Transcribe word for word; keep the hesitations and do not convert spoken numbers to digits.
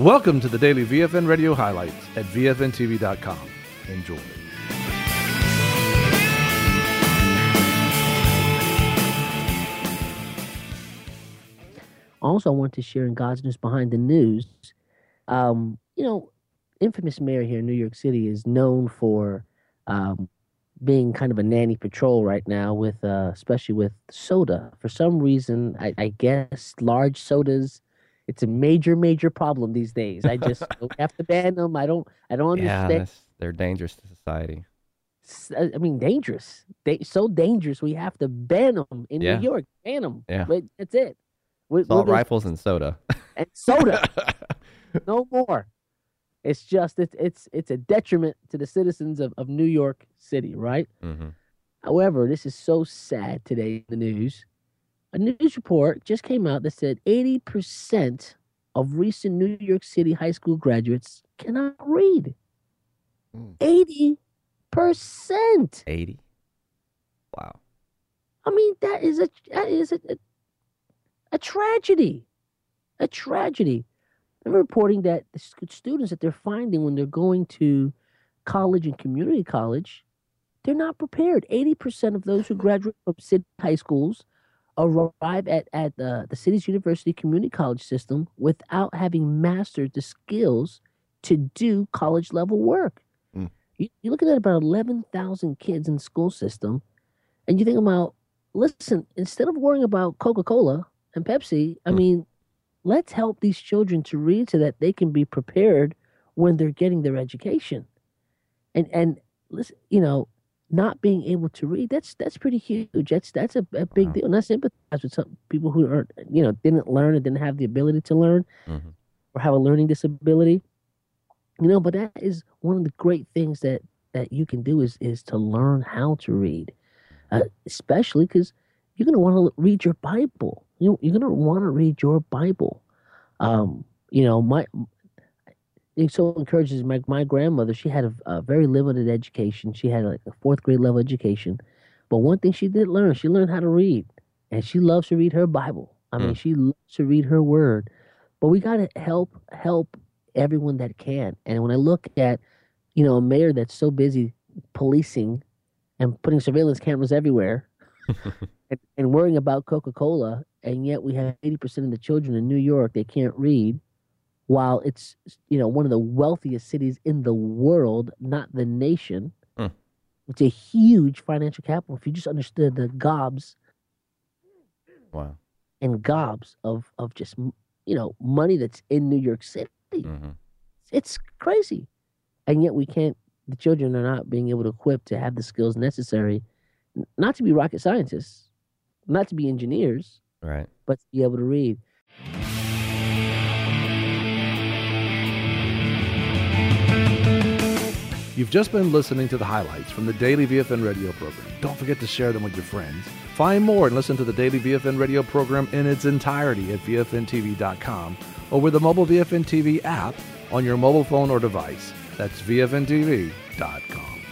Welcome to the daily V F N Radio highlights at V F N T V dot com. Enjoy. Also, I want to share in God's News Behind the News. Um, you know, infamous mayor here in New York City is known for um, being kind of a nanny patrol right now, with uh, especially with soda. For some reason, I, I guess large sodas, it's a major, major problem these days. I just don't have to ban them. I don't. I don't Yeah, understand. that's, they're dangerous to society. S- I mean, dangerous. They so dangerous. We have to ban them in Yeah. New York. Ban them. Yeah. But that's it. We're, Assault we're gonna- rifles and soda. and soda. No more. It's just it's it's it's a detriment to the citizens of, of New York City, right? hmm However, this is so sad today in the news. A news report just came out that said eighty percent of recent New York City high school graduates cannot read. Mm. eighty percent. eighty. Wow. I mean, that is a that is a, a, a tragedy. A tragedy. They're reporting that the st- students that they're finding when they're going to college and community college, they're not prepared. eighty percent of those who graduate from city high schools arrive at, at the, the city's university community college system without having mastered the skills to do college level work. Mm. You, you're looking at about eleven thousand kids in the school system, and you think about, listen, instead of worrying about Coca-Cola and Pepsi, I Mm. mean, let's help these children to read so that they can be prepared when they're getting their education. And and listen, you know, not being able to read, that's that's pretty huge. That's that's a, a big Wow. deal. And I sympathize with some people who aren't, you know, didn't learn or didn't have the ability to learn hmm or have a learning disability. You know, but that is one of the great things that that you can do is is to learn how to read, uh, especially because you're going to want to read your Bible. You you're going to want to read your Bible. Um, you know, my it so encourages my my grandmother. She had a, a very limited education. She had like a fourth grade level education, but one thing she did learn, she learned how to read, and she loves to read her Bible. I mean, Mm. she loves to read her Word. But we got to help help everyone that can. And when I look at, you know, a mayor that's so busy policing and putting surveillance cameras everywhere and, and worrying about Coca-Cola, and yet we have eighty percent of the children in New York, they can't read, while it's, you know, one of the wealthiest cities in the world, not the nation. Hmm. It's a huge financial capital. If you just understood the gobs Wow. and gobs of, of just, you know, money that's in New York City. hmm It's crazy. And yet we can't, the children are not being able to equip to have the skills necessary, n- not to be rocket scientists, not to be engineers, Right. but to be able to read. You've just been listening to the highlights from the daily V F N radio program. Don't forget to share them with your friends. Find more and listen to the daily V F N radio program in its entirety at V F N T V dot com or with the mobile V F N T V app on your mobile phone or device. That's V F N T V dot com.